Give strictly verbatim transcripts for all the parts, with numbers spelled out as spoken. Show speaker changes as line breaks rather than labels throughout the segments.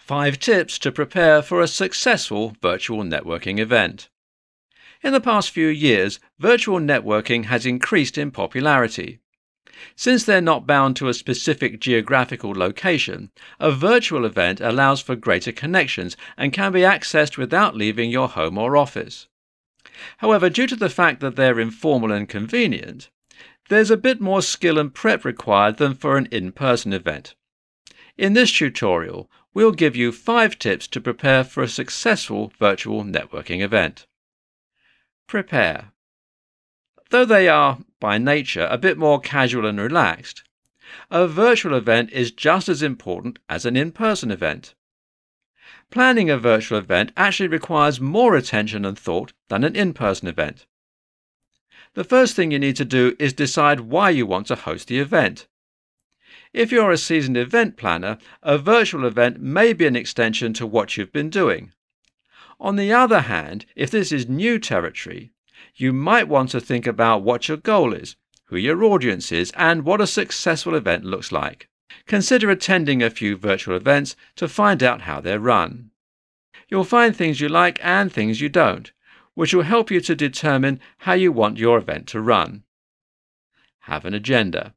Five tips to prepare for a successful virtual networking event. In the past few years, virtual networking has increased in popularity. Since they're not bound to a specific geographical location, a virtual event allows for greater connections and can be accessed without leaving your home or office. However, due to the fact that they're informal and convenient, there's a bit more skill and prep required than for an in-person event. In this tutorial, we'll give you five tips to prepare for a successful virtual networking event. Prepare. Though they are, by nature, a bit more casual and relaxed, a virtual event is just as important as an in-person event. Planning a virtual event actually requires more attention and thought than an in-person event. The first thing you need to do is decide why you want to host the event. If you're a seasoned event planner, a virtual event may be an extension to what you've been doing. On the other hand, if this is new territory, you might want to think about what your goal is, who your audience is, and what a successful event looks like. Consider attending a few virtual events to find out how they're run. You'll find things you like and things you don't, which will help you to determine how you want your event to run. Have an agenda.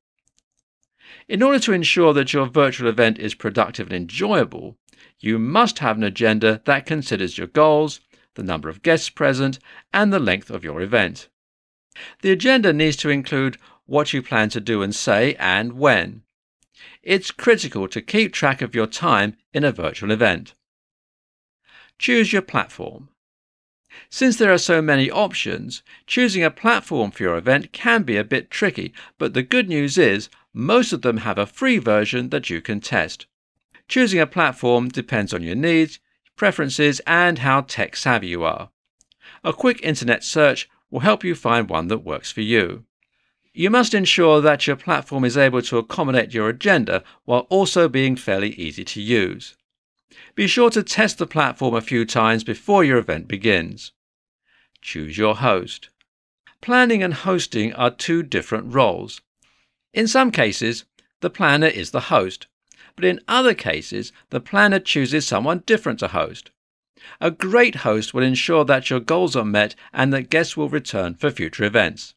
In order to ensure that your virtual event is productive and enjoyable, you must have an agenda that considers your goals, the number of guests present, and the length of your event. The agenda needs to include what you plan to do and say and when. It's critical to keep track of your time in a virtual event. Choose your platform. Since there are so many options, choosing a platform for your event can be a bit tricky, but the good news is most of them have a free version that you can test. Choosing a platform depends on your needs, preferences, and how tech-savvy you are. A quick internet search will help you find one that works for you. You must ensure that your platform is able to accommodate your agenda while also being fairly easy to use. Be sure to test the platform a few times before your event begins. Choose your host. Planning and hosting are two different roles. In some cases, the planner is the host, but in other cases, the planner chooses someone different to host. A great host will ensure that your goals are met and that guests will return for future events.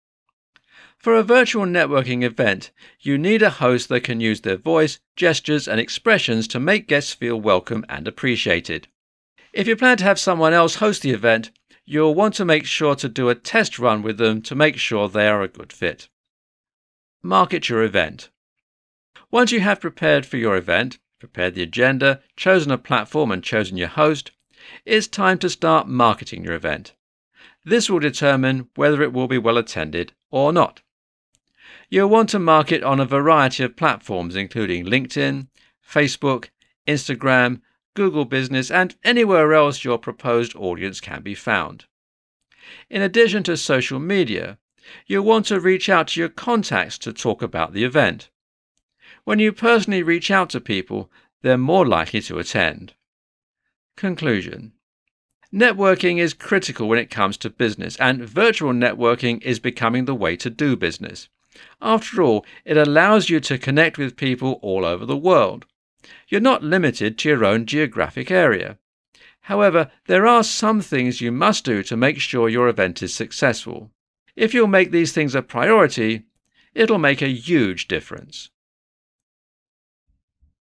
For a virtual networking event, you need a host that can use their voice, gestures, and expressions to make guests feel welcome and appreciated. If you plan to have someone else host the event, you'll want to make sure to do a test run with them to make sure they are a good fit. Market your event. Once you have prepared for your event, prepared the agenda, chosen a platform and chosen your host, it's time to start marketing your event. This will determine whether it will be well attended or not. You'll want to market on a variety of platforms including LinkedIn, Facebook, Instagram, Google Business, and anywhere else your proposed audience can be found. In addition to social media, you'll want to reach out to your contacts to talk about the event. When you personally reach out to people, they're more likely to attend. Conclusion. Networking is critical when it comes to business, and virtual networking is becoming the way to do business. After all, it allows you to connect with people all over the world. You're not limited to your own geographic area. However, there are some things you must do to make sure your event is successful. If you'll make these things a priority, it'll make a huge difference.